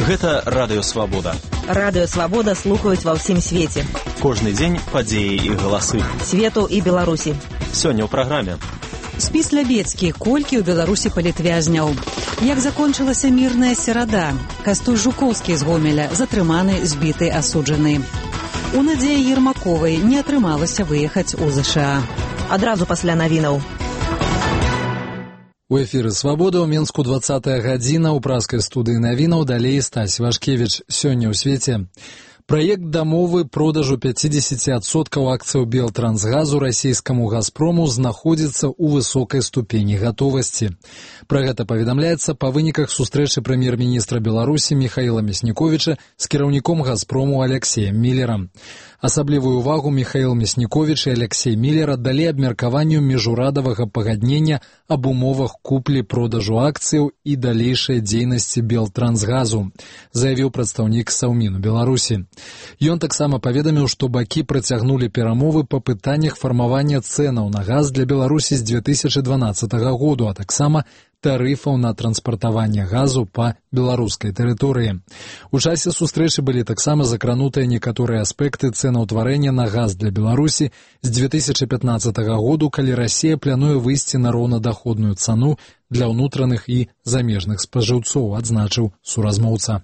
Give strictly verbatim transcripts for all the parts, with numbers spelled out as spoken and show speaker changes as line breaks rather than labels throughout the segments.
Гэта Радыё Свабода.
Радыё Свабода слухаюць ва ўсім свеце.
Кожны дзень падзеі і галасы.
Свету і Беларусі.
Сёння ў праграме.
Спіс Лябецкі. Колькі ў Беларусі палітвязняў? Як закончылася мірная серада? Кастуй Жукоўскі з Гомеля затрыманы, збіты, асуджаны. У Надзеі Ермаковай не атрымалася выехаць у ЗША.
Адразу пасля навінаў.
У эфіры «Свабода» ў Менску двадцатая гадзіна, у праскай студыі навінаў, далей Стась Вашкевіч. Сёння ў свеце. Праект дамовы продажу пяцьдзесят адсоткаў акцыяў Белтрансгазу расійскаму «Газпрому» знаходзіцца ў высокай ступені гатовасці. Пра гэта паведамляецца па выніках сустрэчы прэм'ер-міністра Беларусі Міхаіла Мясніковіча з кіраўніком «Газпрому» Алексеем Міллерам. Асаблівую ўвагу Міхаіл Мясніковіч і Алексей Міллер аддалі абмеркаванню міжурадавага пагаднення аб умовах куплі-продажу акцыяў і далейшай дзейнасці Белтрансгазу, заявіў прадстаўнік Саўміну Беларусі. Ён таксама паведаміў, што бакі працягнулі перамовы па пытаннях фармавання цэнаў на газ для Беларусі з две тысячы дванаццатага году, а таксама тарыфаў на транспартаванне газу па беларускай тэрыторыі. У часе сустрэчы былі таксама закранутыя некаторыя аспекты цэнаўтварэння на газ для Беларусі з две тысячы пятнаццатага году, калі Расія плануе выйсці на роўнадаходную цану для ўнутраных і замежных спажыўцоў, адзначыў суразмоўца.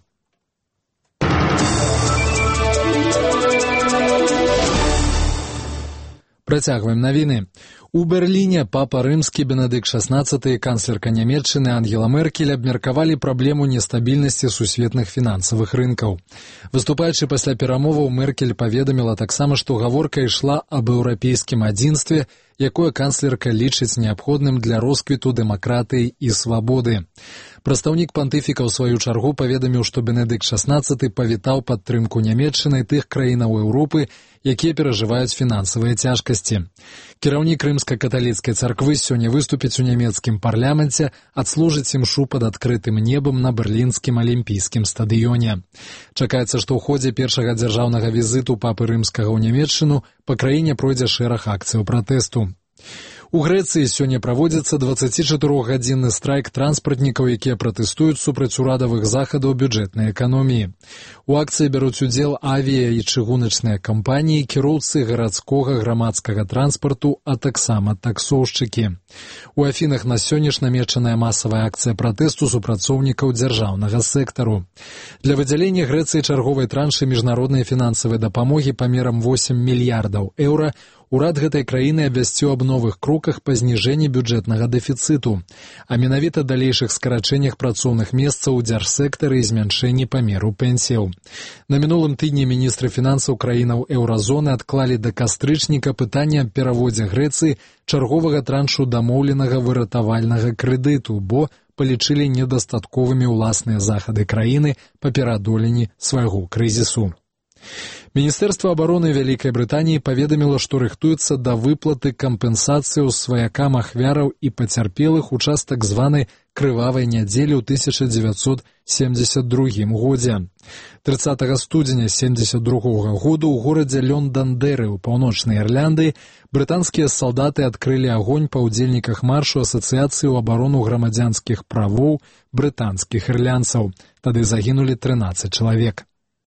Працягваем навіны. У Берліне папа рымскі Бенедыкт шаснаццаты і канцлерка Нямецчыны Ангела Меркель абмеркавалі праблему нестабільнасці сусветных фінансавых рынкаў. Выступаючы пасля перамоваў, Меркель паведаміла таксама, што гаворка ішла аб еўрапейскім адзінстве, якое канцлерка лічыць неабходным для росквіту дэмакратыі і свабоды. Прадстаўнік пантыфіка ў сваю чаргу паведаміў, што Бенедыкт шаснаццаты павітаў падтрымку Нямецчыны тых краінаў Еўропы, якія перажываюць фінансавыя цяжкасці. Кіраўнік рымска-каталіцкай царквы сёння выступіць у нямецкім парламенце, адслужыць імшу пад адкрытым небам на берлінскім алімпійскім стадыёне. Чакаецца, што ў ходзе першага дзяржаўнага візіту папы рымскага ў Нямецчыну па краіне пройдзе шэраг акцыяў пратэсту. У Грэцыі сёння праводзіцца дваццацічатырохгадзінны страйк транспартнікаў, якія пратэстуюць супраць урадавых захадаў бюджэтнай эканоміі. У акцыі бяруць удзел авіа- і чыгуначныя кампаніі, кіроўцы гарадскога грамадскага транспарту, а таксама таксоўшчыкі. У Афінах на сёння ж намечаная масавая акцыя пратэсту супрацоўнікаў дзяржаўнага сектару. Для выдзялення Грэцыі чарговай траншы міжнароднай фінансавай дапамогі памерам восем мільярдаў еўра урад гэтай краіны абвясціў аб новых кроках па зніжэнні бюджэтнага дэфіцыту, а менавіта далейшых скарачэннях працоўных месцаў у дзяржсектары і змяншэнні памеру пенсіяў. На мінулым тыдні міністры фінансаў краінаў еўразоны адклалі да кастрычніка пытанне аб пераводзе Грэцыі чарговага траншу дамоўленага выратавальнага крэдыту, бо палічылі недастатковымі ўласныя захады краіны па пераадоленні свайго крызісу. Міністэрства абароны Вялікай Брытаніі паведаміла, што рыхтуецца да выплаты кампенсацыяў сваякам ахвяраў і пацярпелых у час так званай крывавай нядзелі ў тысяча дзевяцьсот семдзесят другім годзе. трыццатага студзеня семдзесят другога году ў горадзе Лёндандэры ў паўночнай Ірландыі брытанскія салдаты адкрылі агонь па ўдзельніках маршу асацыяцыі ў абарону грамадзянскіх правоў брытанскіх ірландцаў. Тады загінулі трынаццаць чалавек.